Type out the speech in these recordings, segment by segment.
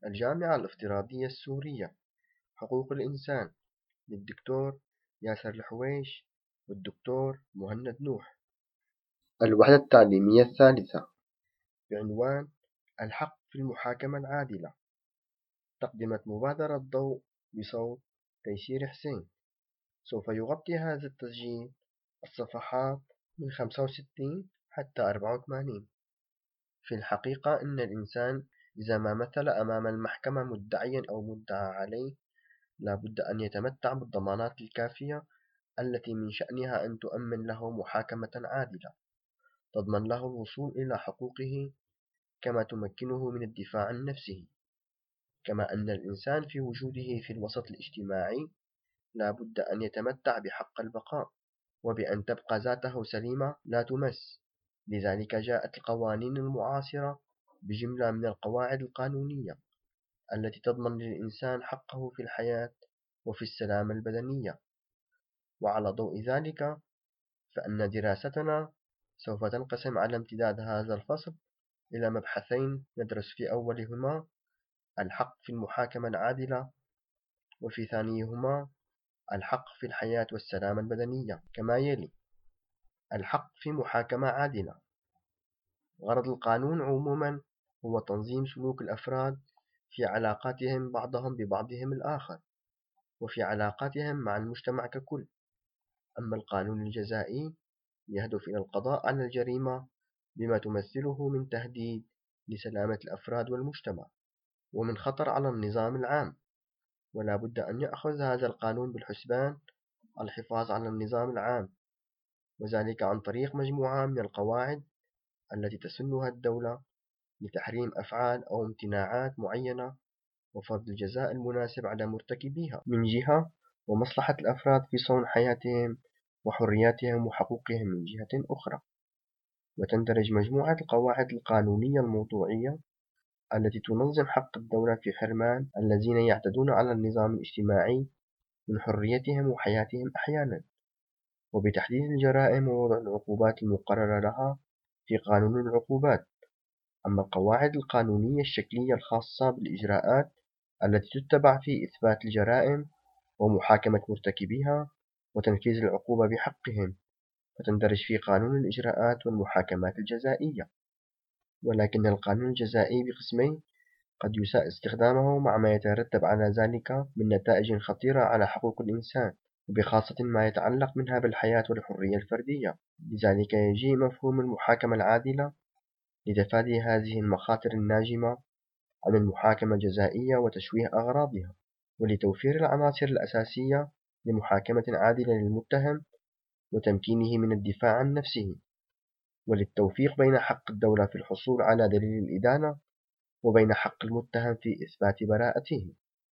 الجامعة الافتراضية السورية، حقوق الإنسان، للدكتور ياسر الحويش والدكتور مهند نوح. الوحدة التعليمية الثالثة بعنوان الحق في المحاكمة العادلة، تقدمت مبادرة ضوء بصوت تيسير حسين. سوف يغطي هذا التسجيل الصفحات من 65 حتى 84. في الحقيقة إن الإنسان إذا ما مثل أمام المحكمة مدعيا أو مدعى عليه لا بد أن يتمتع بالضمانات الكافية التي من شأنها أن تؤمن له محاكمة عادلة تضمن له الوصول إلى حقوقه كما تمكنه من الدفاع عن نفسه. كما أن الإنسان في وجوده في الوسط الاجتماعي لا بد أن يتمتع بحق البقاء وبأن تبقى ذاته سليمة لا تمس. لذلك جاءت القوانين المعاصرة بجملة من القواعد القانونية التي تضمن للإنسان حقه في الحياة وفي السلامة البدنية. وعلى ضوء ذلك فإن دراستنا سوف تنقسم على امتداد هذا الفصل إلى مبحثين ندرس في أولهما الحق في المحاكمة العادلة، وفي ثانيهما الحق في الحياة والسلامة البدنية كما يلي. الحق في محاكمة عادلة. غرض القانون عموما هو تنظيم سلوك الأفراد في علاقاتهم بعضهم ببعضهم الآخر وفي علاقاتهم مع المجتمع ككل. أما القانون الجزائي يهدف إلى القضاء على الجريمة بما تمثله من تهديد لسلامة الأفراد والمجتمع ومن خطر على النظام العام. ولا بد أن يأخذ هذا القانون بالحسبان الحفاظ على النظام العام، وذلك عن طريق مجموعة من القواعد التي تسنها الدولة لتحريم أفعال أو امتناعات معينة وفرض الجزاء المناسب على مرتكبيها من جهة، ومصلحة الأفراد في صون حياتهم وحرياتهم وحقوقهم من جهة أخرى. وتندرج مجموعة القواعد القانونية الموضوعية التي تنظم حق الدولة في حرمان الذين يعتدون على النظام الاجتماعي من حريتهم وحياتهم أحيانا، وبتحديد الجرائم ووضع العقوبات المقررة لها في قانون العقوبات. أما القواعد القانونية الشكلية الخاصة بالإجراءات التي تتبع في إثبات الجرائم ومحاكمة مرتكبيها وتنفيذ العقوبة بحقهم فتندرج في قانون الإجراءات والمحاكمات الجزائية. ولكن القانون الجزائي بقسمين قد يساء استخدامه مع ما يترتب على ذلك من نتائج خطيرة على حقوق الإنسان، وبخاصة ما يتعلق منها بالحياة والحرية الفردية. لذلك يجيء مفهوم المحاكمة العادلة لتفادي هذه المخاطر الناجمة عن المحاكمة الجزائية وتشويه أغراضها، ولتوفير العناصر الأساسية لمحاكمة عادلة للمتهم وتمكينه من الدفاع عن نفسه، وللتوفيق بين حق الدولة في الحصول على دليل الإدانة وبين حق المتهم في إثبات براءته.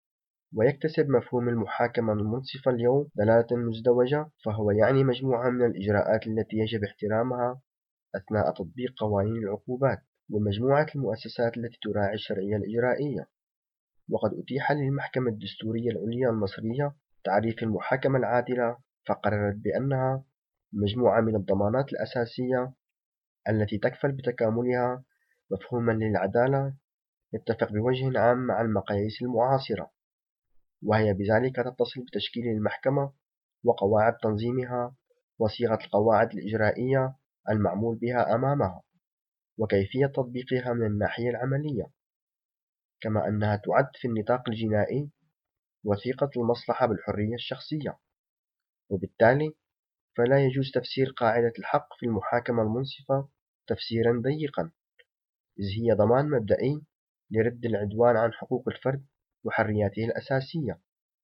ويكتسب مفهوم المحاكمة المنصفة اليوم دلالة مزدوجة، فهو يعني مجموعة من الإجراءات التي يجب احترامها أثناء تطبيق قوانين العقوبات، ومجموعة المؤسسات التي تراعي الشرعية الإجرائية. وقد أتيح للمحكمة الدستورية العليا المصرية تعريف المحاكمة العادلة، فقررت بأنها مجموعة من الضمانات الأساسية التي تكفل بتكاملها مفهوما للعدالة يتفق بوجه عام مع المقاييس المعاصرة، وهي بذلك تتصل بتشكيل المحكمة وقواعد تنظيمها وصيغة القواعد الإجرائية المعمول بها أمامها وكيفية تطبيقها من الناحية العملية. كما أنها تعد في النطاق الجنائي وثيقة المصلحة بالحرية الشخصية، وبالتالي فلا يجوز تفسير قاعدة الحق في المحاكمة المنصفة تفسيرا ضيقا، إذ هي ضمان مبدئي لرد العدوان عن حقوق الفرد وحرياته الأساسية.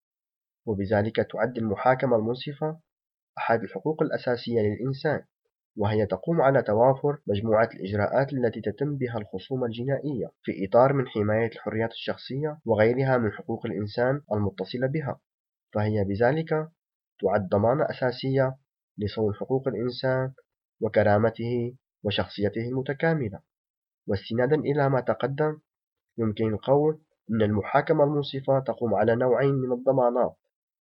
وبذلك تعد المحاكمة المنصفة أحد الحقوق الأساسية للإنسان، وهي تقوم على توافر مجموعة الإجراءات التي تتم بها الخصومة الجنائية في إطار من حماية الحريات الشخصية وغيرها من حقوق الإنسان المتصلة بها. فهي بذلك تعد ضمانة أساسية لصون حقوق الإنسان وكرامته وشخصيته المتكاملة. واستنادا إلى ما تقدم يمكن القول أن المحاكمة المنصفة تقوم على نوعين من الضمانات: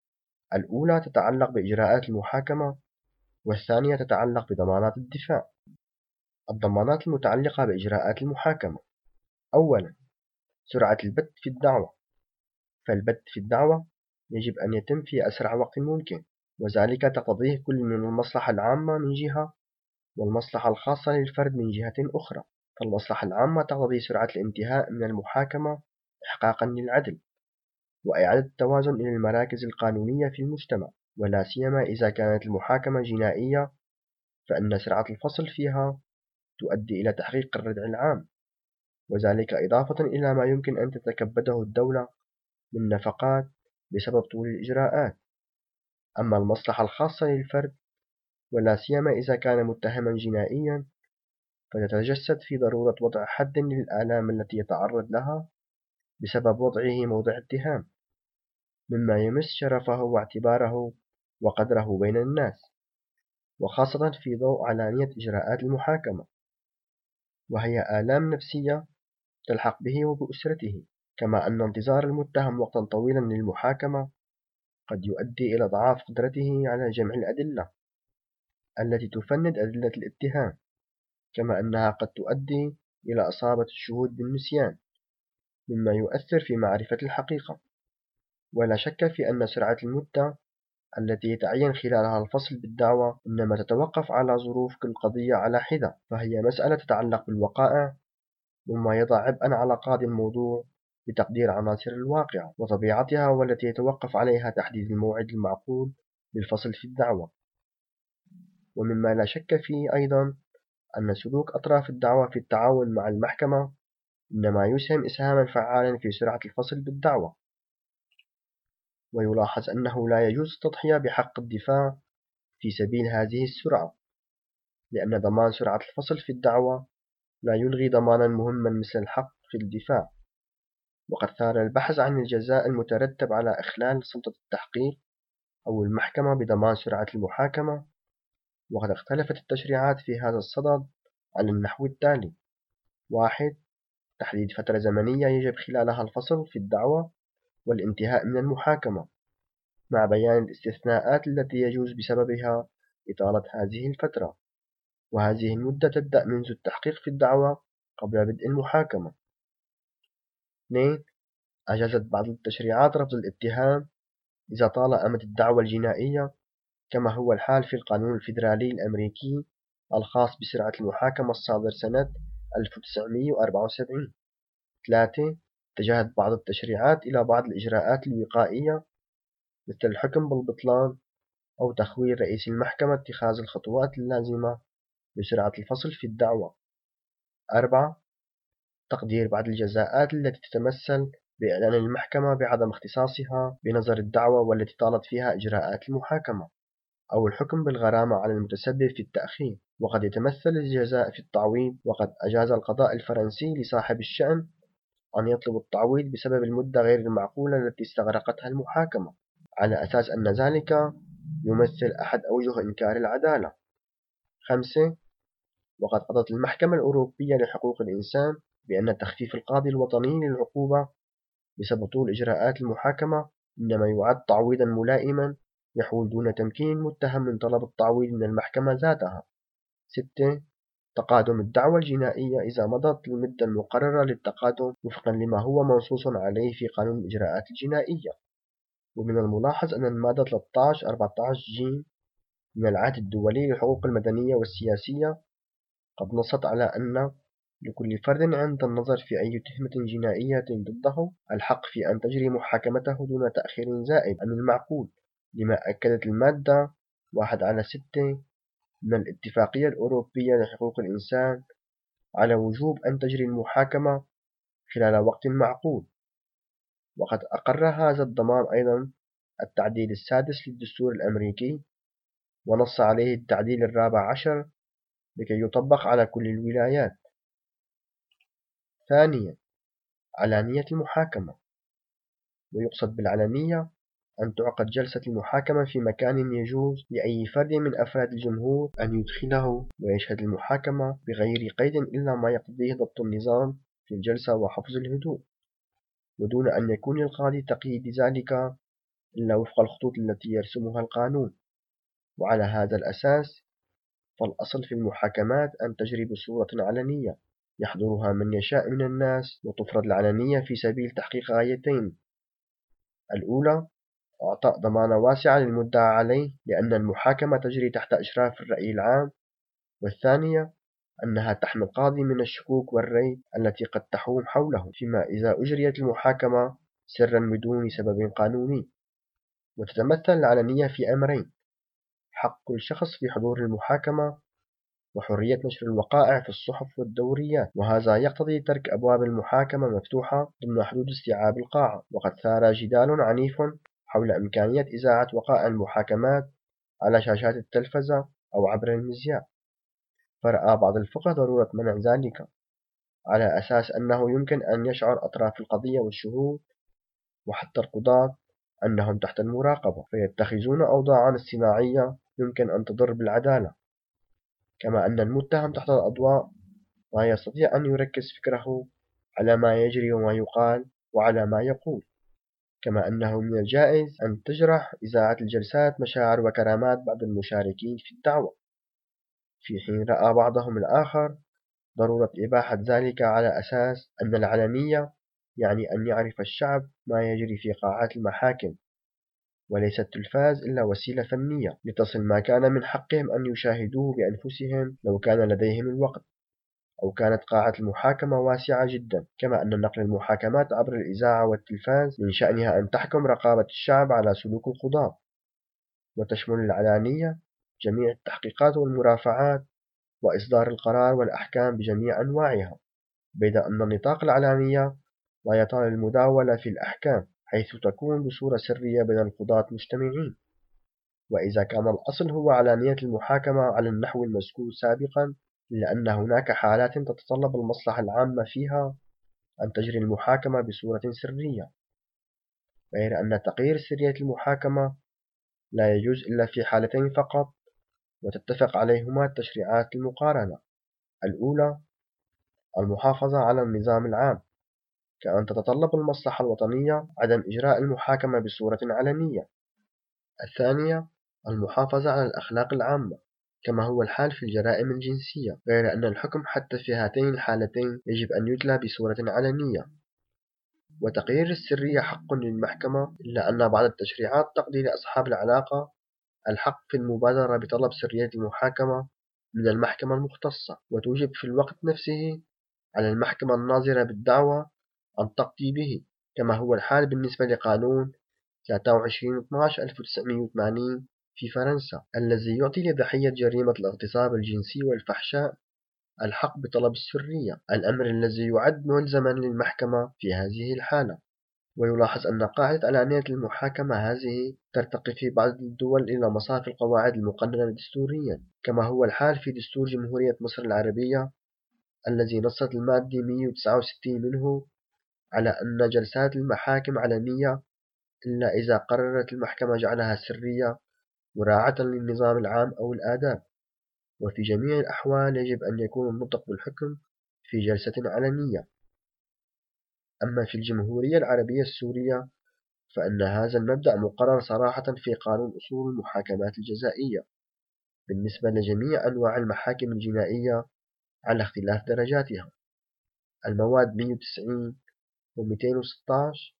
الأولى تتعلق بإجراءات المحاكمة، والثانية تتعلق بضمانات الدفاع. الضمانات المتعلقة بإجراءات المحاكمة: أولا، سرعة البت في الدعوة. فالبت في الدعوة يجب أن يتم في أسرع وقت ممكن، وذلك تقتضيه كل من المصلحة العامة من جهة والمصلحة الخاصة للفرد من جهة أخرى. فالمصلحة العامة تقتضي سرعة الانتهاء من المحاكمة إحقاقا للعدل وإعادة التوازن إلى المراكز القانونية في المجتمع، ولا سيما إذا كانت المحاكمة جنائية، فإن سرعة الفصل فيها تؤدي إلى تحقيق الردع العام، وذلك إضافة إلى ما يمكن أن تتكبده الدولة من نفقات بسبب طول الإجراءات. أما المصلحة الخاصة للفرد، ولا سيما إذا كان متهما جنائيا، فتتجسد في ضرورة وضع حد للآلام التي يتعرض لها بسبب وضعه موضع اتهام، مما يمس شرفه واعتباره وقدره بين الناس، وخاصة في ضوء علانية إجراءات المحاكمة، وهي آلام نفسية تلحق به وبأسرته. كما أن انتظار المتهم وقتا طويلا للمحاكمة قد يؤدي إلى ضعاف قدرته على جمع الأدلة التي تفند أدلة الاتهام، كما أنها قد تؤدي إلى إصابة الشهود بالنسيان، مما يؤثر في معرفة الحقيقة. ولا شك في أن سرعة المدة التي يتعين خلالها الفصل بالدعوى إنما تتوقف على ظروف كل قضية على حدة، فهي مسألة تتعلق بالوقائع، مما يضع عبئا على قاضي الموضوع بتقدير عناصر الواقعة وطبيعتها، والتي يتوقف عليها تحديد الموعد المعقول للفصل في الدعوى. ومما لا شك فيه أيضا أن سلوك أطراف الدعوى في التعاون مع المحكمة إنما يسهم إسهاما فعالا في سرعة الفصل بالدعوى. ويلاحظ أنه لا يجوز التضحية بحق الدفاع في سبيل هذه السرعة، لأن ضمان سرعة الفصل في الدعوى لا يلغي ضمانا مهما مثل الحق في الدفاع. وقد ثار البحث عن الجزاء المترتب على إخلال سلطة التحقيق أو المحكمة بضمان سرعة المحاكمة، وقد اختلفت التشريعات في هذا الصدد على النحو التالي: 1. تحديد فترة زمنية يجب خلالها الفصل في الدعوى والانتهاء من المحاكمة، مع بيان الاستثناءات التي يجوز بسببها إطالة هذه الفترة، وهذه المدة تبدأ منذ التحقيق في الدعوى قبل بدء المحاكمة. 2. أجازت بعض التشريعات رفض الاتهام إذا طال أمد الدعوى الجنائية، كما هو الحال في القانون الفيدرالي الأمريكي الخاص بسرعة المحاكمة الصادر سنة 1974. 3. اتجهت بعض التشريعات إلى بعض الإجراءات الوقائية مثل الحكم بالبطلان أو تخويل رئيس المحكمة اتخاذ الخطوات اللازمة لسرعة الفصل في الدعوى. 4. تقدير بعض الجزاءات التي تتمثل بإعلان المحكمة بعدم اختصاصها بنظر الدعوى والتي طالت فيها إجراءات المحاكمة، أو الحكم بالغرامة على المتسبب في التأخير. وقد يتمثل الجزاء في التعويض، وقد أجاز القضاء الفرنسي لصاحب الشأن أن يطلب التعويض بسبب المدة غير المعقولة التي استغرقتها المحاكمة، على أساس أن ذلك يمثل أحد أوجه إنكار العدالة. 5. وقد قضت المحكمة الأوروبية لحقوق الإنسان بأن تخفيف القاضي الوطني للعقوبة بسبب طول إجراءات المحاكمة إنما يعد تعويضا ملائما يحول دون تمكين المتهم من طلب التعويض من المحكمة ذاتها. 6. تقادم الدعوى الجنائية إذا مضت المدة المقررة للتقادم وفقا لما هو منصوص عليه في قانون الإجراءات الجنائية. ومن الملاحظ أن المادة 13-14 ج من العهد الدولي للحقوق المدنية والسياسية قد نصت على أن لكل فرد عند النظر في أي تهمة جنائية ضده الحق في أن تجري محاكمته دون تأخير زائد عن المعقول، لما أكدت المادة 1/6 من الاتفاقية الأوروبية لحقوق الإنسان على وجوب أن تجري المحاكمة خلال وقت معقول. وقد أقر هذا الضمان أيضا التعديل السادس للدستور الأمريكي، ونص عليه التعديل ال14 لكي يطبق على كل الولايات. ثانيا، علانية المحاكمة. ويقصد بالعلانية أن تعقد جلسة المحاكمة في مكان يجوز لأي فرد من أفراد الجمهور أن يدخله ويشهد المحاكمة بغير قيد إلا ما يقتضيه ضبط النظام في الجلسة وحفظ الهدوء، ودون أن يكون للقاضي تقييد ذلك إلا وفق الخطوط التي يرسمها القانون. وعلى هذا الأساس فالأصل في المحاكمات أن تجري بصورة علنية، يحضرها من يشاء من الناس، وتفرض العلنية في سبيل تحقيق غايتين: الأولى إعطاء ضمانة واسعة للمدعى عليه لأن المحاكمة تجري تحت إشراف الرأي العام، والثانية أنها تحمي القاضي من الشكوك والريب التي قد تحوم حوله فيما إذا أجريت المحاكمة سرا بدون سبب قانوني. وتتمثل العلنية في أمرين: حق كل شخص في حضور المحاكمة، وحرية نشر الوقائع في الصحف والدوريات، وهذا يقتضي ترك أبواب المحاكمة مفتوحة ضمن حدود استيعاب القاعة. وقد ثار جدال عنيف حول إمكانية إذاعة وقائع المحاكمات على شاشات التلفزة أو عبر المذياع، فرأى بعض الفقهاء ضرورة منع ذلك على أساس أنه يمكن أن يشعر أطراف القضية والشهود وحتى القضاة أنهم تحت المراقبة فيتخذون أوضاعا اصطناعية يمكن أن تضر بالعدالة، كما أن المتهم تحت الأضواء لا يستطيع أن يركز فكره على ما يجري وما يقال وعلى ما يقول، كما أنه من الجائز أن تجرح إذاعة الجلسات مشاعر وكرامات بعض المشاركين في الدعوة، في حين رأى بعضهم الآخر ضرورة إباحة ذلك على أساس أن العلنية يعني أن يعرف الشعب ما يجري في قاعات المحاكم، وليس التلفاز إلا وسيلة فنية لتصل ما كان من حقهم أن يشاهدوه بأنفسهم لو كان لديهم الوقت، أو كانت قاعة المحاكمة واسعة جدا. كما أن نقل المحاكمات عبر الإذاعة والتلفاز من شأنها أن تحكم رقابة الشعب على سلوك القضاة، وتشمل العلانية جميع التحقيقات والمرافعات وإصدار القرار والأحكام بجميع أنواعها، بيد أن نطاق العلانية لا يطال المداولة في الأحكام حيث تكون بصورة سرية بين القضاة مجتمعين. وإذا كان الأصل هو علانية المحاكمة على النحو المذكور سابقا، إلا أن هناك حالات تتطلب المصلحة العامة فيها أن تجري المحاكمة بصورة سرية، غير أن تغيير سرية المحاكمة لا يجوز إلا في حالتين فقط، وتتفق عليهما التشريعات المقارنة: الأولى المحافظة على النظام العام، كأن تتطلب المصلحة الوطنية عدم إجراء المحاكمة بصورة علنية. الثانية المحافظة على الأخلاق العامة، كما هو الحال في الجرائم الجنسية، غير أن الحكم حتى في هاتين الحالتين يجب أن يتلى بصورة علنية. وتقرير السرية حق للمحكمة، إلا أن بعض التشريعات تقضي لأصحاب العلاقة الحق في المبادرة بطلب سرية المحاكمة من المحكمة المختصة، وتوجب في الوقت نفسه على المحكمة الناظرة بالدعوة أن تقضي به، كما هو الحال بالنسبة لقانون 23/12/1980 في فرنسا الذي يعطي لضحية جريمة الاغتصاب الجنسي والفحشاء الحق بطلب السرية، الأمر الذي يعد ملزما للمحكمة في هذه الحالة. ويلاحظ أن قاعدة علانية المحاكمة هذه ترتقي في بعض الدول إلى مصاف القواعد المقننة دستوريا، كما هو الحال في دستور جمهورية مصر العربية الذي نصت المادة 169 منه على أن جلسات المحاكم علنية إلا إذا قررت المحكمة جعلها سرية مراعاة للنظام العام أو الآداب، وفي جميع الأحوال يجب أن يكون النطق بالحكم في جلسة علنية. أما في الجمهورية العربية السورية فإن هذا المبدأ مقرر صراحة في قانون أصول المحاكمات الجزائية بالنسبة لجميع أنواع المحاكم الجنائية على اختلاف درجاتها، المواد 190 و216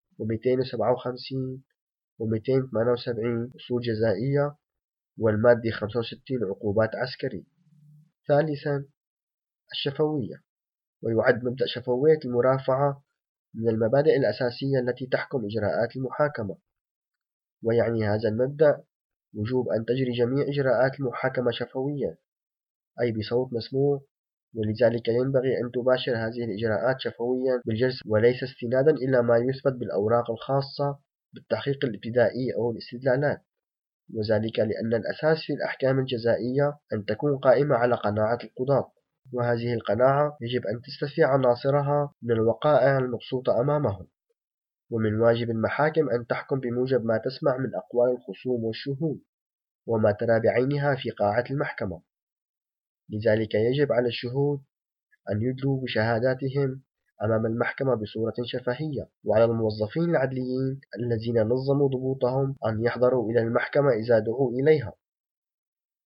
و257 و278 أصول جزائية، والمادة 65 عقوبات عسكري. ثالثا الشفوية، ويعد مبدأ شفوية المرافعة من المبادئ الأساسية التي تحكم إجراءات المحاكمة، ويعني هذا المبدأ وجوب أن تجري جميع إجراءات المحاكمة شفويا، أي بصوت مسموع، ولذلك ينبغي أن تباشر هذه الإجراءات شفويا بالجلسة وليس استنادا إلى ما يثبت بالأوراق الخاصة بالتحقيق الابتدائي أو الاستدلالات، وذلك لأن الأساس في الأحكام الجزائية أن تكون قائمة على قناعة القضاة، وهذه القناعة يجب أن تستفي عناصرها من الوقائع المبسوطة أمامهم، ومن واجب المحاكم أن تحكم بموجب ما تسمع من أقوال الخصوم والشهود وما ترى بعينها في قاعة المحكمة. لذلك يجب على الشهود أن يدلوا بشهاداتهم أمام المحكمة بصورة شفهية، وعلى الموظفين العدليين الذين نظموا ضبوطهم أن يحضروا إلى المحكمة إذا دعوا إليها.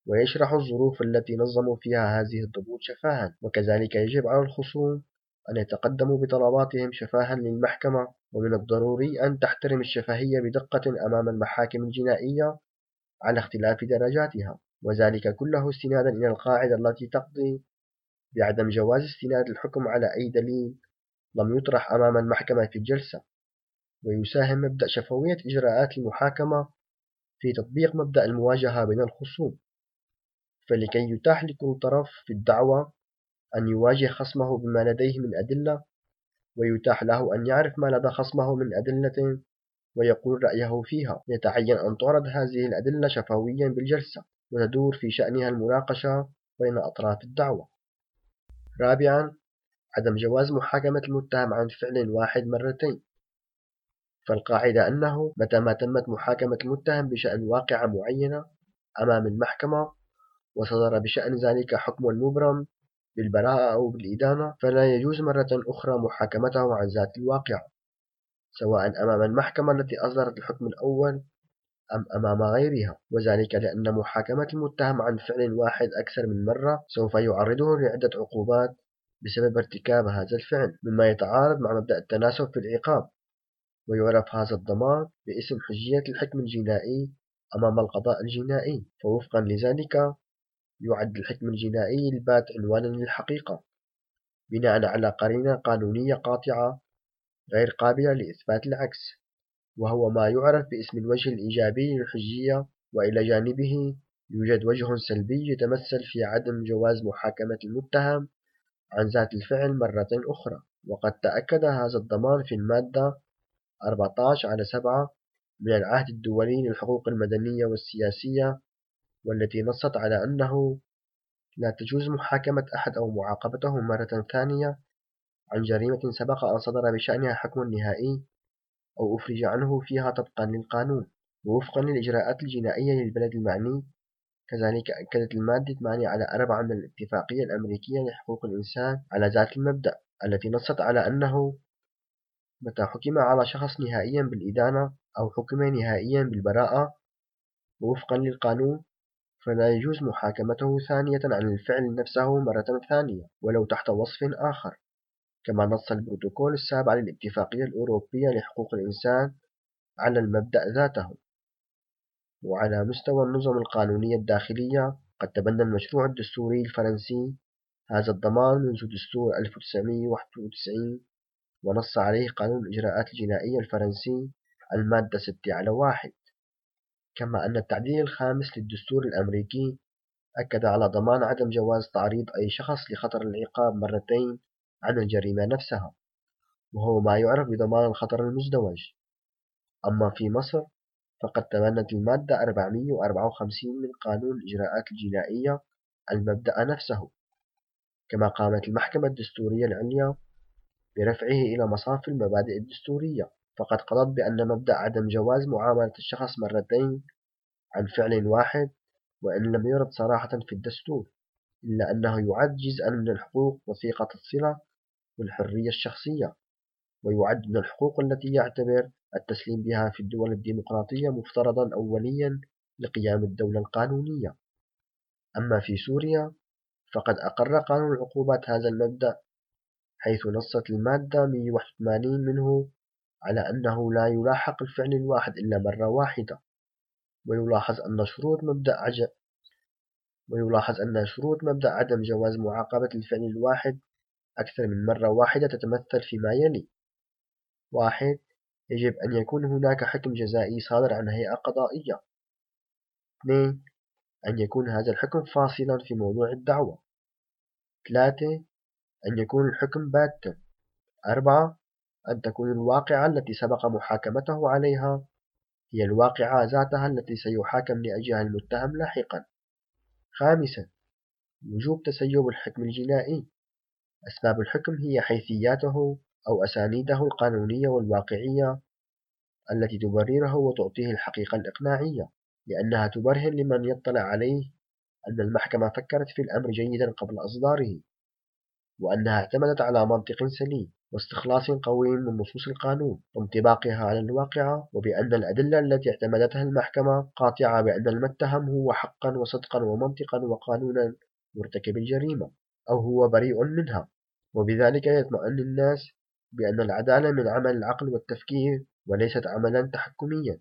ويشرح الظروف التي نظموا فيها هذه الضبوط شفاها. وكذلك يجب على الخصوم أن يتقدموا بطلباتهم شفاها للمحكمة، ومن الضروري أن تحترم الشفهية بدقة أمام المحاكم الجنائية على اختلاف درجاتها، وذلك كله استنادا إلى القاعدة التي تقضي بعدم جواز استناد الحكم على أي دليل لم يطرح أمام المحكمة في الجلسة. ويساهم مبدأ شفوية إجراءات المحاكمة في تطبيق مبدأ المواجهة بين الخصوم، فلكي يتاح لكل طرف في الدعوى أن يواجه خصمه بما لديه من أدلة، ويتاح له أن يعرف ما لدى خصمه من أدلة ويقول رأيه فيها، يتعين أن تعرض هذه الأدلة شفويا بالجلسة، وتدور في شأنها المناقشة بين أطراف الدعوة. رابعا، عدم جواز محاكمة المتهم عن فعل واحد مرتين. فالقاعدة أنه متى ما تمت محاكمة المتهم بشأن واقعة معينة أمام المحكمة وصدر بشأن ذلك حكم مبرم بالبراءة أو بالإدانة، فلا يجوز مرة أخرى محاكمته عن ذات الواقعة، سواء أمام المحكمة التي أصدرت الحكم الأول أم أمام غيرها، وذلك لأن محاكمة المتهم عن فعل واحد أكثر من مرة سوف يعرضه لعدة عقوبات بسبب ارتكاب هذا الفعل، مما يتعارض مع مبدأ التناسب في العقاب. ويعرف هذا الضمان باسم حجية الحكم الجنائي أمام القضاء الجنائي. فوفقا لذلك يعد الحكم الجنائي البات عنوانا للحقيقة بناء على قرينة قانونية قاطعة غير قابلة لإثبات العكس، وهو ما يعرف باسم الوجه الإيجابي للحجية. وإلى جانبه يوجد وجه سلبي يتمثل في عدم جواز محاكمة المتهم عن ذات الفعل مرة أخرى، وقد تأكد هذا الضمان في المادة 14/7 من العهد الدولي للحقوق المدنية والسياسية، والتي نصت على أنه لا تجوز محاكمة أحد أو معاقبته مرة ثانية عن جريمة سبق أن صدر بشأنها حكم نهائي أو أفرج عنه فيها طبقا للقانون ووفقا للإجراءات الجنائية للبلد المعني. كذلك أكدت المادة 8/4 من الاتفاقية الأمريكية لحقوق الإنسان على ذات المبدأ، التي نصت على أنه متى حكم على شخص نهائيا بالإدانة أو حكم نهائيا بالبراءة ووفقا للقانون، فلا يجوز محاكمته ثانية عن الفعل نفسه مرة ثانية ولو تحت وصف آخر، كما نص البروتوكول السابع للاتفاقية الأوروبية لحقوق الإنسان على المبدأ ذاته. وعلى مستوى النظم القانونية الداخلية، قد تبنى المشروع الدستوري الفرنسي هذا الضمان منذ دستور 1991، ونص عليه قانون الإجراءات الجنائية الفرنسي المادة 6/1. كما أن التعديل الخامس للدستور الأمريكي أكد على ضمان عدم جواز تعريض أي شخص لخطر العقاب مرتين عن الجريمة نفسها، وهو ما يعرف بضمان الخطر المزدوج. أما في مصر فقد تبنت المادة 454 من قانون الإجراءات الجنائية المبدأ نفسه، كما قامت المحكمة الدستورية العليا برفعه إلى مصاف المبادئ الدستورية، فقد قضت بأن مبدأ عدم جواز معاملة الشخص مرتين عن فعل واحد، وإن لم يرد صراحة في الدستور، إلا أنه يعد جزءا من الحقوق وثيقة الصلة والحرية الشخصية، ويعد من الحقوق التي يعتبر التسليم بها في الدول الديمقراطية مفترضا أوليا لقيام الدولة القانونية. أما في سوريا فقد أقر قانون العقوبات هذا المبدأ، حيث نصت المادة 181 منه على أنه لا يلاحق الفعل الواحد إلا مرة واحدة. ويلاحظ أن شروط مبدأ عدم جواز معاقبة الفعل الواحد أكثر من مرة واحدة تتمثل فيما يلي: 1. يجب أن يكون هناك حكم جزائي صادر عن هيئة قضائية. 2. أن يكون هذا الحكم فاصلا في موضوع الدعوة. 3. أن يكون الحكم باتا. 4. أن تكون الواقعة التي سبق محاكمته عليها هي الواقعة ذاتها التي سيحاكم لأجلها المتهم لاحقا. 5. وجوب تسيب الحكم الجنائي. أسباب الحكم هي حيثياته أو أسانيده القانونية والواقعية التي تبرره وتعطيه الحقيقة الإقناعية، لأنها تبرهن لمن يطلع عليه أن المحكمة فكرت في الأمر جيدا قبل إصداره. وأنها اعتمدت على منطق سليم واستخلاص قوي من نصوص القانون وانطباقها على الواقع، وبأن الأدلة التي اعتمدتها المحكمة قاطعة بأن المتهم هو حقا وصدقا ومنطقا وقانونا مرتكب الجريمة أو هو بريء منها، وبذلك يطمئن الناس بأن العدالة من عمل العقل والتفكير وليست عملا تحكميا.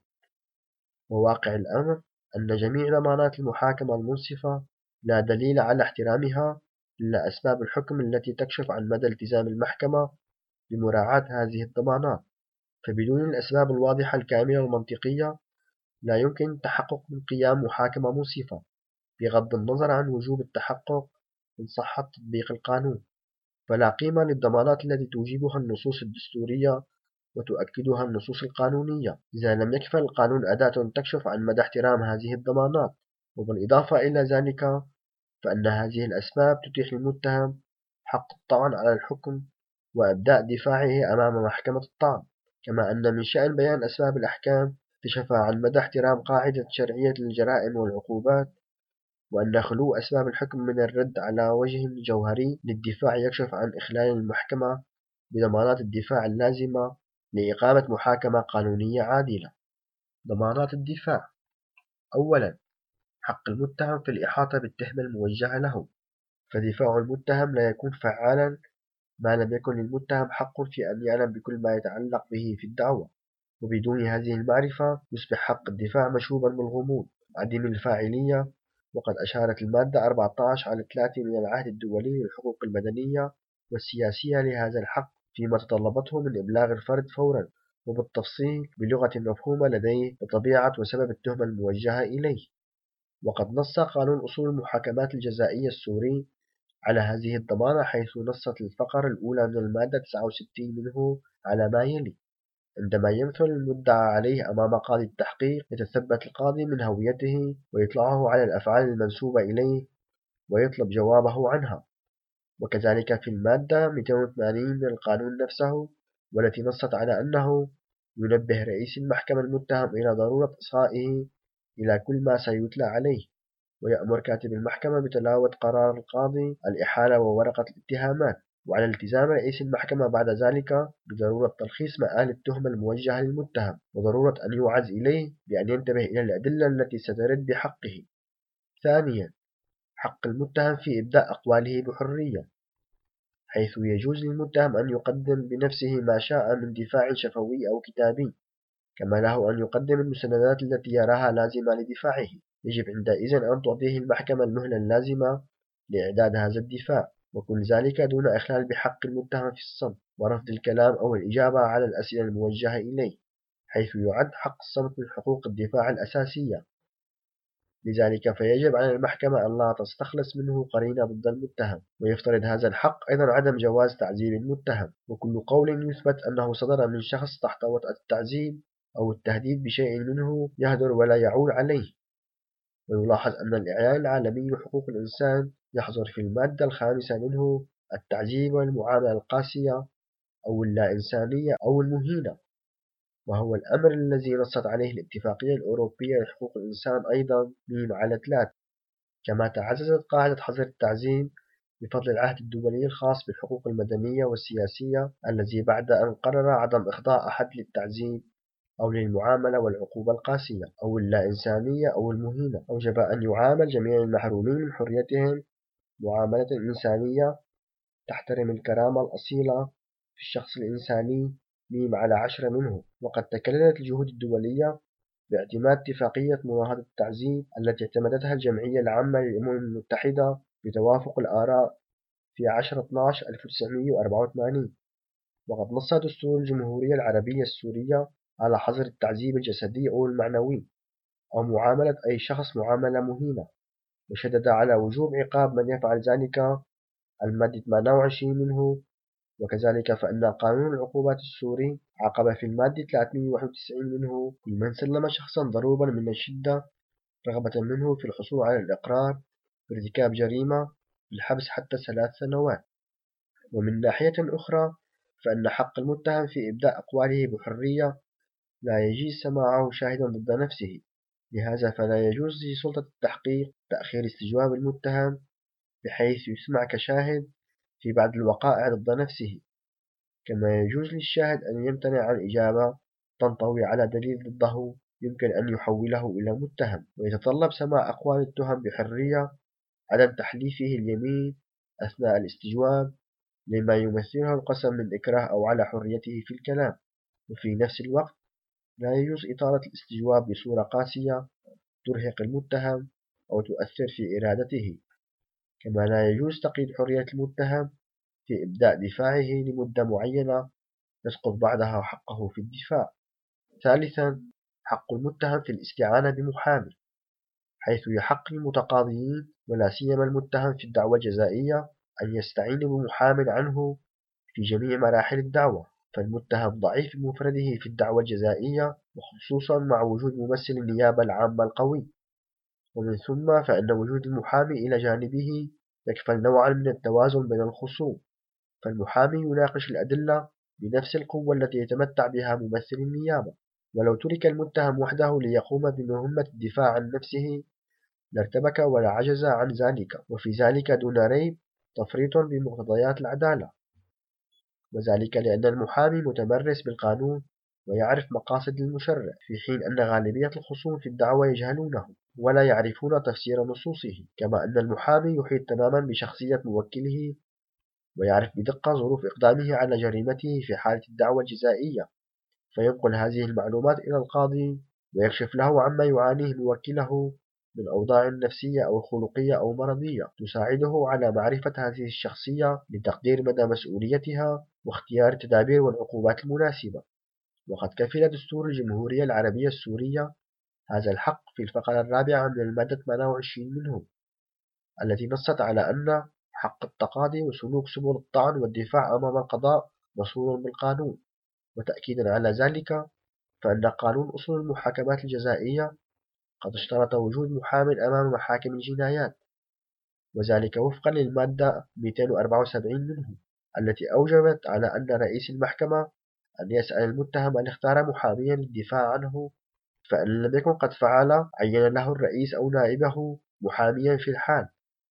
وواقع الأمر أن جميع ضمانات المحاكمة المنصفة لا دليل على احترامها إلا أسباب الحكم التي تكشف عن مدى التزام المحكمة بمراعاة هذه الضمانات، فبدون الأسباب الواضحة الكاملة المنطقية لا يمكن تحقق من قيام محاكمة منصفة، بغض النظر عن وجوب التحقق من صحة تطبيق القانون. فلا قيمة للضمانات التي توجبها النصوص الدستورية وتؤكدها النصوص القانونية إذا لم يكفل القانون أداة تكشف عن مدى احترام هذه الضمانات. وبالإضافة إلى ذلك فإن هذه الأسباب تتيح للمتهم حق الطعن على الحكم وإبداء دفاعه أمام محكمة الطعن، كما أن من شأن بيان أسباب الأحكام اكتشف عن مدى احترام قاعدة شرعية الجرائم والعقوبات، وأن خلو أسباب الحكم من الرد على وجه جوهري للدفاع يكشف عن إخلال المحكمة بضمانات الدفاع اللازمة لإقامة محاكمة قانونية عادلة. ضمانات الدفاع: أولا، حق المتهم في الإحاطة بالتهمة الموجهة له، فدفاع المتهم لا يكون فعالا ما لم يكن للمتهم حق في أن يعلم بكل ما يتعلق به في الدعوة، وبدون هذه المعرفة يصبح حق الدفاع مشوبا بالغموض عديم الفاعلية. وقد أشارت المادة 14 على 3 من العهد الدولي للحقوق المدنية والسياسية لهذا الحق فيما تطلبته من إبلاغ الفرد فورا وبالتفصيل بلغة مفهومة لديه بطبيعة وسبب التهمة الموجهة إليه. وقد نص قانون أصول المحاكمات الجزائية السوري على هذه الضمانة، حيث نصت الفقرة الأولى من المادة 69 منه على ما يلي: عندما يمثل المدعى عليه أمام قاضي التحقيق يتثبت القاضي من هويته ويطلعه على الأفعال المنسوبة إليه ويطلب جوابه عنها. وكذلك في المادة 280 من القانون نفسه، والتي نصت على أنه ينبه رئيس المحكمة المتهم إلى ضرورة إصغائه إلى كل ما سيتلى عليه، ويأمر كاتب المحكمة بتلاوة قرار القاضي الإحالة وورقة الاتهامات، وعلى التزام رئيس المحكمة بعد ذلك بضرورة تلخيص مآل التهمة الموجهة للمتهم، وضرورة أن يوعز إليه بأن ينتبه إلى الأدلة التي سترد بحقه. ثانيا، حق المتهم في إبداء أقواله بحرية، حيث يجوز للمتهم أن يقدم بنفسه ما شاء من دفاع شفوي أو كتابي، كما له أن يقدم المستندات التي يراها لازمة لدفاعه. يجب عندئذ أن تعطيه المحكمة المهلة اللازمة لإعداد هذا الدفاع، وكل ذلك دون إخلال بحق المتهم في الصمت ورفض الكلام أو الإجابة على الأسئلة الموجهة إليه، حيث يعد حق الصمت من حقوق الدفاع الأساسية. لذلك فيجب على المحكمة أن لا تستخلص منه قرينة ضد المتهم، ويفترض هذا الحق أيضا عدم جواز تعذيب المتهم، وكل قول يثبت أنه صدر من شخص تحت وطأة التعذيب أو التهديد بشيء منه يهدر ولا يعول عليه. ويلاحظ أن الإعلان العالمي لحقوق الإنسان يحظر في المادة 5 منه التعذيب والمعاملة القاسية أو اللا إنسانية أو المهينة، وهو الأمر الذي نصت عليه الاتفاقية الأوروبية لحقوق الإنسان أيضا على 3. كما تعززت قاعدة حظر التعذيب بفضل العهد الدولي الخاص بالحقوق المدنية والسياسية، الذي بعد أن قرر عدم إخضاع أحد للتعذيب أو للمعاملة والعقوبة القاسية أو اللا إنسانية أو المهينة، أوجب أن يعامل جميع المحرومين من حريتهم معاملة إنسانية تحترم الكرامة الأصيلة في الشخص الإنساني على 10 منه. وقد تكللت الجهود الدولية باعتماد اتفاقية مناهضة التعذيب التي اعتمدتها الجمعية العامة للأمم المتحدة بتوافق الآراء في 10/12/1984. وقد نص دستور الجمهورية العربية السورية على حظر التعذيب الجسدي أو المعنوي أو معاملة أي شخص معاملة مهينة، وشدد على وجوب عقاب من يفعل ذلك المادة 28 منه. وكذلك فإن قانون العقوبات السوري عاقب في المادة 391 منه كل من سلم شخصا ضروبا من الشدة رغبة منه في الحصول على الإقرار بارتكاب جريمة بالحبس حتى 3 سنوات. ومن ناحية أخرى فإن حق المتهم في إبداء أقواله بحرية لا يجيز سماعه شاهدا ضد نفسه، لهذا فلا يجوز لسلطة التحقيق تأخير استجواب المتهم بحيث يسمع كشاهد في بعض الوقائع ضد نفسه، كما يجوز للشاهد أن يمتنع عن إجابة تنطوي على دليل ضده يمكن أن يحوله إلى متهم، ويتطلب سماع أقوال التهم بحرية، عدم تحليفه اليمين أثناء الاستجواب لما يمثله القسم من إكراه أو على حريته في الكلام. وفي نفس الوقت لا يجوز إطالة الاستجواب بصورة قاسية ترهق المتهم أو تؤثر في إرادته، كما لا يجوز تقييد حرية المتهم في إبداء دفاعه لمدة معينة يسقط بعدها حقه في الدفاع. ثالثا، حق المتهم في الاستعانة بمحامي، حيث يحق للمتقاضيين ولا سيما المتهم في الدعوى الجزائية أن يستعين بمحام عنه في جميع مراحل الدعوة، فالمتهم ضعيف بمفرده في الدعوى الجزائية، وخصوصا مع وجود ممثل النيابة العامة القوي. ومن ثم فإن وجود المحامي إلى جانبه يكفل نوعا من التوازن بين الخصوم، فالمحامي يناقش الأدلة بنفس القوة التي يتمتع بها ممثل النيابة. ولو ترك المتهم وحده ليقوم بمهمة الدفاع عن نفسه لارتبك ولا عجز عن ذلك، وفي ذلك دون ريب تفريط بمقتضيات العدالة، وذلك لأن المحامي متمرس بالقانون ويعرف مقاصد المشرع، في حين أن غالبية الخصوم في الدعوى يجهلونه ولا يعرفون تفسير نصوصه. كما أن المحامي يحيط تماما بشخصية موكله ويعرف بدقة ظروف إقدامه على جريمته في حالة الدعوى الجزائية، فينقل هذه المعلومات إلى القاضي ويكشف له عما يعانيه موكله من أوضاع نفسية أو خلقية أو مرضية تساعده على معرفة هذه الشخصية لتقدير مدى مسؤوليتها واختيار التدابير والعقوبات المناسبة. وقد كفل دستور الجمهورية العربية السورية هذا الحق في الفقرة الرابعة من المادة 28 منه، التي نصت على أن حق التقاضي وسلوك سبل الطعن والدفاع أمام القضاء مصون بالقانون. وتأكيدا على ذلك فإن قانون أصول المحاكمات الجزائية قد اشترط وجود محام أمام محاكم الجنايات، وذلك وفقا للمادة 274 منه، التي أوجبت على أن رئيس المحكمة أن يسأل المتهم أن يختار محاميا للدفاع عنه، فإن لم يكن قد فعل عين له الرئيس أو نائبه محاميا في الحال،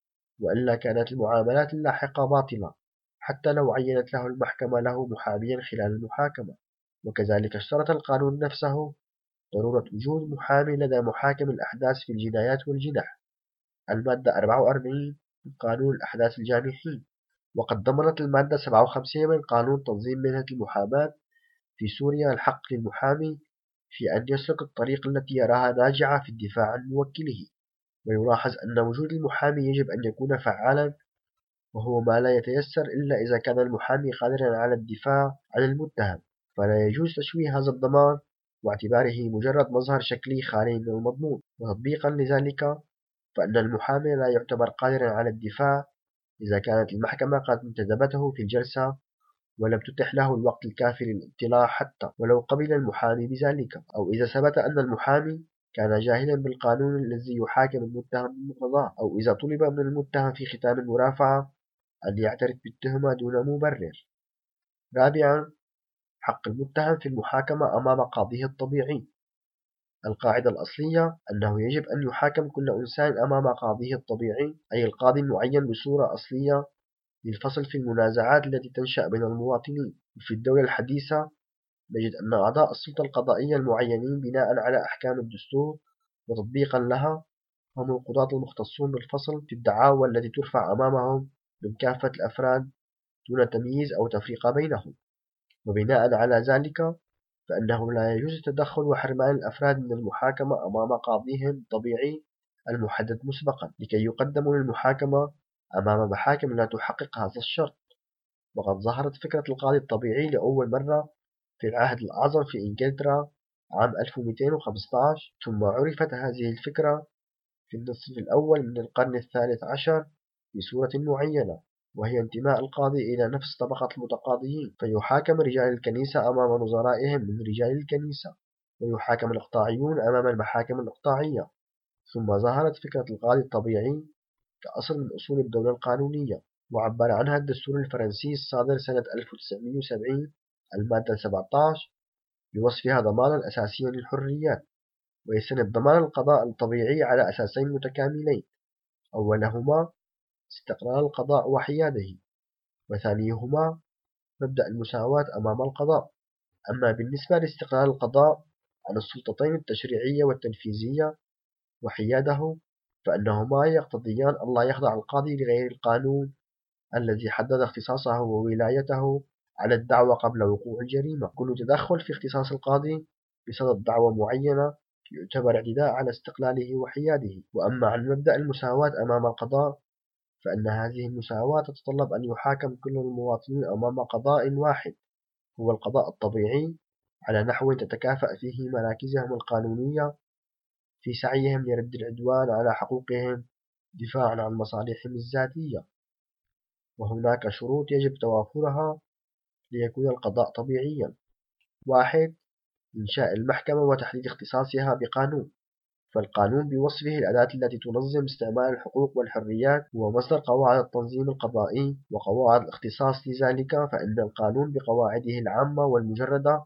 وإلا كانت المعاملات اللاحقة باطلة حتى لو عينت له المحكمة له محاميا خلال المحاكمة. وكذلك اشترط القانون نفسه ضرورة وجود محامي لدى محاكم الأحداث في الجنايات والجنح، المادة 44 من قانون الأحداث الجانحين. وقد ضمنت المادة 57 من قانون تنظيم مهنة المحاماة في سوريا الحق للمحامي في أن يسلك الطريق التي يراها ناجعة في الدفاع عن موكله. ويلاحظ أن وجود المحامي يجب أن يكون فعالا، وهو ما لا يتيسر إلا إذا كان المحامي قادرا على الدفاع عن المتهم، فلا يجوز تشويه هذا الضمان واعتباره مجرد مظهر شكلي خالي من المضمون. وتطبيقا لذلك فإن المحامي لا يعتبر قادرا على الدفاع إذا كانت المحكمة قد انتدبته في الجلسة ولم تتح له الوقت الكافي للاطلاع حتى ولو قبل المحامي بذلك، أو إذا ثبت أن المحامي كان جاهلا بالقانون الذي يحاكم المتهم بمقتضاه، أو إذا طلب من المتهم في ختام المرافعة أن يعترف بالتهمة دون مبرر. رابعا، حق المتهم في المحاكمة أمام قاضيه الطبيعي. القاعدة الأصلية أنه يجب أن يحاكم كل إنسان أمام قاضيه الطبيعي، أي القاضي المعين بصورة أصلية للفصل في المنازعات التي تنشأ بين المواطنين. وفي الدولة الحديثة نجد أن أعضاء السلطة القضائية المعينين بناء على أحكام الدستور وتطبيقا لها هم القضاة المختصون بالفصل في الدعاوى التي ترفع أمامهم من كافة الأفراد دون تمييز أو تفرقة بينهم. وبناء على ذلك فإنه لا يجوز التدخل وحرمان الأفراد من المحاكمة أمام قاضيهم الطبيعي المحدد مسبقا لكي يقدموا للمحاكمة أمام محاكم لا تحقق هذا الشرط. وقد ظهرت فكرة القاضي الطبيعي لأول مرة في العهد الأعظم في إنجلترا عام 1215، ثم عرفت هذه الفكرة في النصف الأول من القرن الثالث عشر بصورة معينة، وهي انتماء القاضي إلى نفس طبقة المتقاضيين، فيحاكم رجال الكنيسة أمام نظرائهم من رجال الكنيسة، ويحاكم الإقطاعيون أمام المحاكم الإقطاعية. ثم ظهرت فكرة القاضي الطبيعي كأصل من أصول الدولة القانونية، وعبر عنها الدستور الفرنسي الصادر سنة 1970 المادة 17 بوصفها ضمانا أساسيا للحريات، ويستند ضمان القضاء الطبيعي على أساسين متكاملين: أولهما استقلال القضاء وحياده، وثانيهما مبدأ المساواة أمام القضاء. أما بالنسبة لاستقلال القضاء عن السلطتين التشريعية والتنفيذية وحياده، فإنهما يقتضيان ألا يخضع القاضي لغير القانون الذي حدد اختصاصه وولايته على الدعوى قبل وقوع الجريمة. كل تدخل في اختصاص القاضي بصدد دعوى معينة يعتبر اعتداء على استقلاله وحياده. وأما عن مبدأ المساواة أمام القضاء، فإن هذه المساواة تتطلب أن يحاكم كل المواطنين أمام قضاء واحد هو القضاء الطبيعي على نحو تتكافأ فيه مراكزهم القانونية في سعيهم لرد العدوان على حقوقهم دفاعا عن مصالحهم الذاتية. وهناك شروط يجب توافرها ليكون القضاء طبيعيا. 1. إنشاء المحكمة وتحديد اختصاصها بقانون. فالقانون بوصفه الأداة التي تنظم استعمال الحقوق والحريات هو مصدر قواعد التنظيم القضائي وقواعد الاختصاص. لذلك فإن القانون بقواعده العامة والمجردة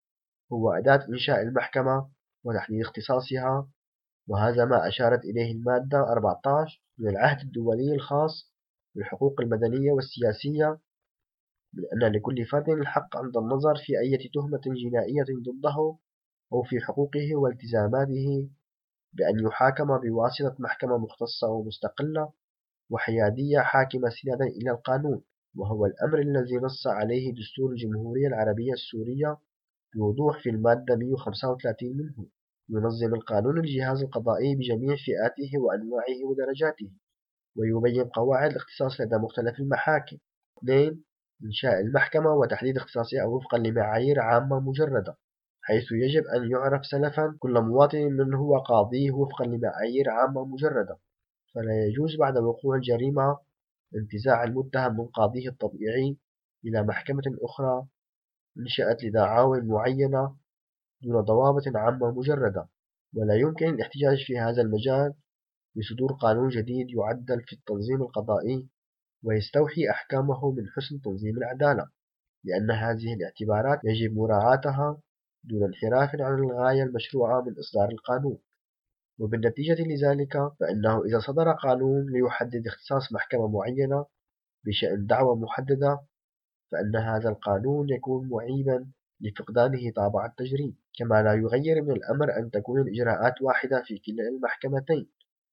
هو أداة إنشاء المحكمة وتحديد اختصاصها، وهذا ما أشارت إليه المادة 14 من العهد الدولي الخاص بالحقوق المدنية والسياسية، من أن لكل فرد الحق عند النظر في أي تهمة جنائية ضده أو في حقوقه والتزاماته بأن يحاكم بواسطة محكمة مختصة ومستقلة وحيادية حاكمة استنادا إلى القانون، وهو الأمر الذي نص عليه دستور الجمهورية العربية السورية بوضوح في المادة 135 منه. ينظم القانون الجهاز القضائي بجميع فئاته وأنواعه ودرجاته، ويبين قواعد الاختصاص لدى مختلف المحاكم. 2. إنشاء المحكمة وتحديد اختصاصها وفقا لمعايير عامة مجردة، حيث يجب أن يعرف سلفا كل مواطن من هو قاضيه وفقا لمعايير عامة مجردة. فلا يجوز بعد وقوع الجريمة انتزاع المتهم من قاضيه الطبيعي إلى محكمة أخرى انشأت لدعاوى معينة دون ضوابط عامة مجردة. ولا يمكن الاحتجاج في هذا المجال بصدور قانون جديد يعدل في التنظيم القضائي ويستوحي أحكامه من حسن تنظيم العدالة، لأن هذه الاعتبارات يجب مراعاتها دون انحراف عن الغاية المشروعة من إصدار القانون. وبالنتيجة لذلك فإنه إذا صدر قانون ليحدد اختصاص محكمة معينة بشأن دعوى محددة، فإن هذا القانون يكون معيبا لفقدانه طابع التجريم. كما لا يغير من الأمر أن تكون الإجراءات واحدة في كلا المحكمتين،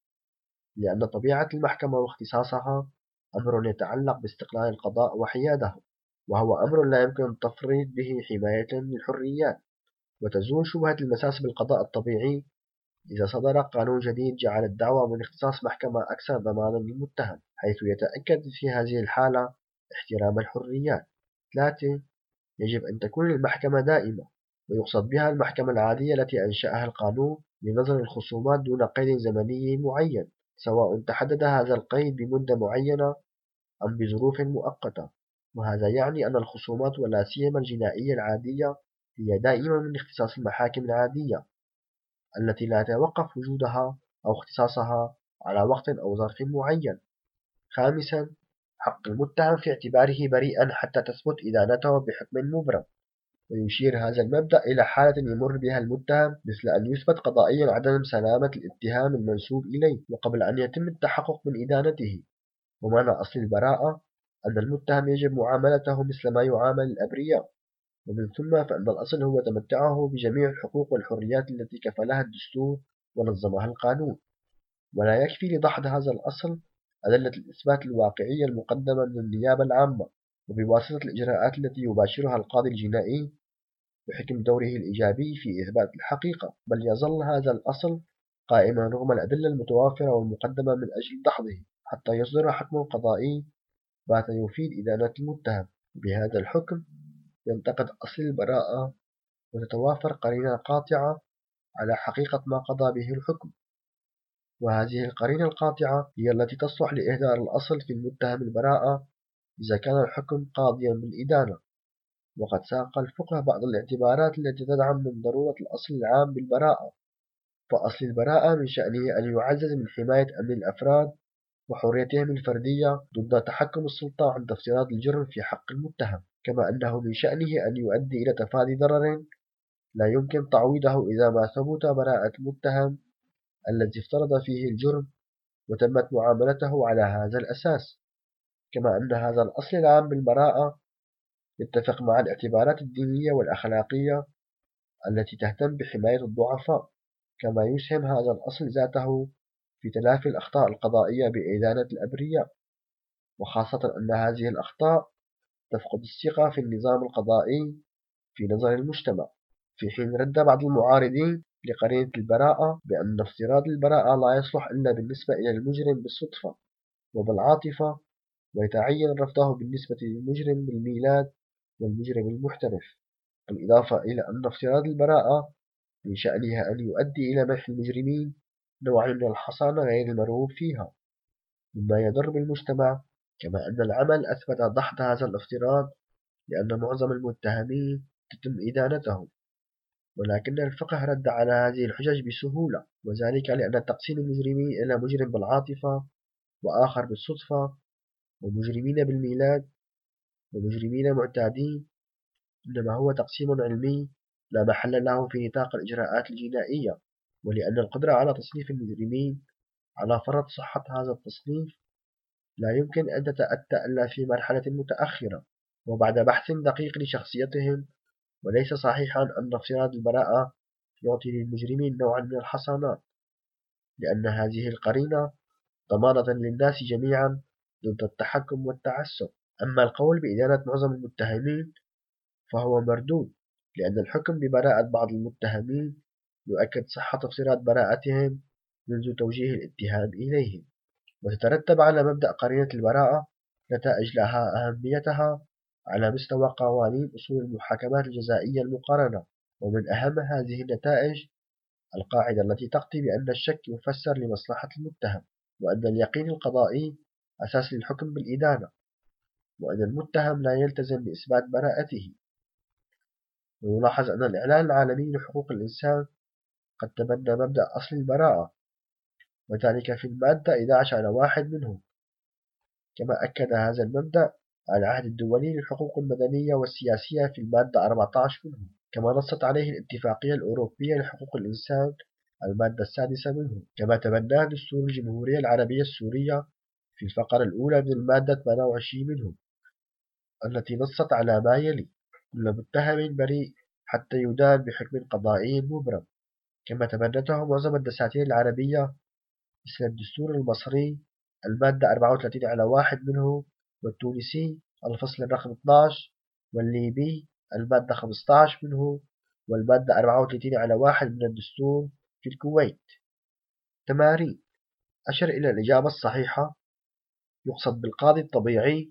لأن طبيعة المحكمة واختصاصها أمر يتعلق باستقلال القضاء وحياده، وهو أمر لا يمكن التفريط به حماية للحريات. وتزول شبهة المساس بالقضاء الطبيعي إذا صدر قانون جديد جعل الدعوى من اختصاص محكمة أكثر ضمانا للمتهم، حيث يتأكد في هذه الحالة احترام الحريات. 3. يجب أن تكون المحكمة دائمة، ويقصد بها المحكمة العادية التي أنشأها القانون لنظر الخصومات دون قيد زمني معين، سواء تحدد هذا القيد بمدة معينة أم بظروف مؤقتة. وهذا يعني أن الخصومات ولا سيما الجنائية العادية هي دائما من اختصاص المحاكم العادية التي لا يتوقف وجودها أو اختصاصها على وقت أو ظرف معين. 5. حق المتهم في اعتباره بريئا حتى تثبت إدانته بحكم مبرم. ويشير هذا المبدأ إلى حالة يمر بها المتهم، مثل أن يثبت قضائيا عدم سلامة الاتهام المنسوب إليه وقبل أن يتم التحقق من إدانته. ومعنى أصل البراءة أن المتهم يجب معاملته مثل ما يعامل الأبرياء، ومن ثم فإن الأصل هو تمتعه بجميع الحقوق والحريات التي كفلها الدستور ونظمها القانون. ولا يكفي لدحض هذا الأصل أدلة الإثبات الواقعية المقدمة من النيابة العامة وبواسطة الإجراءات التي يباشرها القاضي الجنائي بحكم دوره الإيجابي في إثبات الحقيقة، بل يظل هذا الأصل قائما رغم الأدلة المتوافرة والمقدمة من أجل دحضه حتى يصدر حكم قضائي بات يفيد إدانة المتهم. بهذا الحكم ينتقد أصل البراءة وتتوافر قرينة قاطعة على حقيقة ما قضى به الحكم، وهذه القرينة القاطعة هي التي تصلح لإهدار الأصل في المتهم البراءة إذا كان الحكم قاضيا بالإدانة. وقد ساق الفقه بعض الاعتبارات التي تدعم من ضرورة الأصل العام بالبراءة. فأصل البراءة من شأنه أن يعزز من حماية أمن الأفراد وحريتهم الفردية ضد تحكم السلطة عند افتراض الجرم في حق المتهم، كما أنه من شأنه أن يؤدي إلى تفادي ضرر لا يمكن تعويضه إذا ما ثبت براءة المتهم الذي افترض فيه الجرم وتمت معاملته على هذا الأساس. كما أن هذا الأصل العام بالبراءة يتفق مع الاعتبارات الدينية والأخلاقية التي تهتم بحماية الضعفاء، كما يسهم هذا الأصل ذاته في تلافي الأخطاء القضائية بإدانة الأبرياء، وخاصة أن هذه الأخطاء تفقد الثقة في النظام القضائي في نظر المجتمع، في حين رد بعض المعارضين لقرينة البراءة بأن افتراض البراءة لا يصلح إلا بالنسبة إلى المجرم بالصدفة وبالعاطفة، ويتعين رفضه بالنسبة للمجرم بالميلاد والمجرم المحترف، بالإضافة إلى أن افتراض البراءة من شأنها أن يؤدي إلى منح المجرمين نوعا من الحصانة غير المرغوب فيها، مما يضر بالمجتمع، كما أن العمل أثبت ضحض هذا الافتراض لأن معظم المتهمين تتم إدانتهم، ولكن الفقه رد على هذه الحجج بسهولة، وذلك لأن تقسيم المجرمين إلى مجرم بالعاطفة وآخر بالصدفة ومجرمين بالميلاد ومجرمين معتادين إنما هو تقسيم علمي لا محل له في نطاق الإجراءات الجنائية، ولأن القدرة على تصنيف المجرمين على فرض صحة هذا التصنيف لا يمكن أن تتأتى إلا في مرحلة متأخرة وبعد بحث دقيق لشخصيتهم، وليس صحيحا أن افتراض البراءة يعطي للمجرمين نوعا من الحصانات، لأن هذه القرينة ضمانة للناس جميعا ضد التحكم والتعسف. أما القول بإدانة معظم المتهمين فهو مردود، لأن الحكم ببراءة بعض المتهمين يؤكد صحة افتراض براءتهم منذ توجيه الاتهام إليهم، وتترتب على مبدأ قرينة البراءة نتائج لها أهميتها على مستوى قوانين أصول المحاكمات الجزائية المقارنة، ومن أهم هذه النتائج القاعدة التي تقضي بأن الشك يفسر لمصلحة المتهم، وأن اليقين القضائي أساس للحكم بالإدانة، وأن المتهم لا يلتزم بإثبات براءته. ويلاحظ أن الإعلان العالمي لحقوق الإنسان قد تبنى مبدأ أصل البراءة، وذلك في المادة 11/1 منه، كما أكد هذا المبدأ العهد الدولي للحقوق المدنية والسياسية في المادة 14 منه، كما نصت عليه الاتفاقية الأوروبية لحقوق الإنسان المادة 6 منه، كما تبناه دستور الجمهورية العربية السورية في الفقرة الأولى من المادة 28 منه، التي نصت على ما يلي: كل متهم بريء حتى يدان بحكم قضائي مبرم، كما تبنته معظم الدساتير العربية مثل الدستور المصري المادة 34/1 منه، والتونسي الفصل الرقم 12، والليبي المادة 15 منه، والمادة 34/1 من الدستور في الكويت. تمارين: أشر إلى الإجابة الصحيحة. يقصد بالقاضي الطبيعي: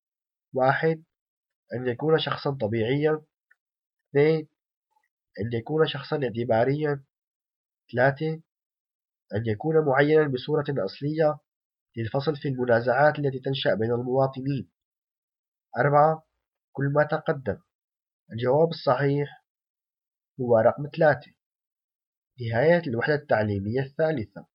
1. أن يكون شخصا طبيعيا. 2. أن يكون شخصا اعتباريا. 3. أن يكون معينا بصورة أصلية للفصل في المنازعات التي تنشأ بين المواطنين. 4. كل ما تقدم. الجواب الصحيح هو رقم 3. نهاية الوحدة التعليمية الثالثة.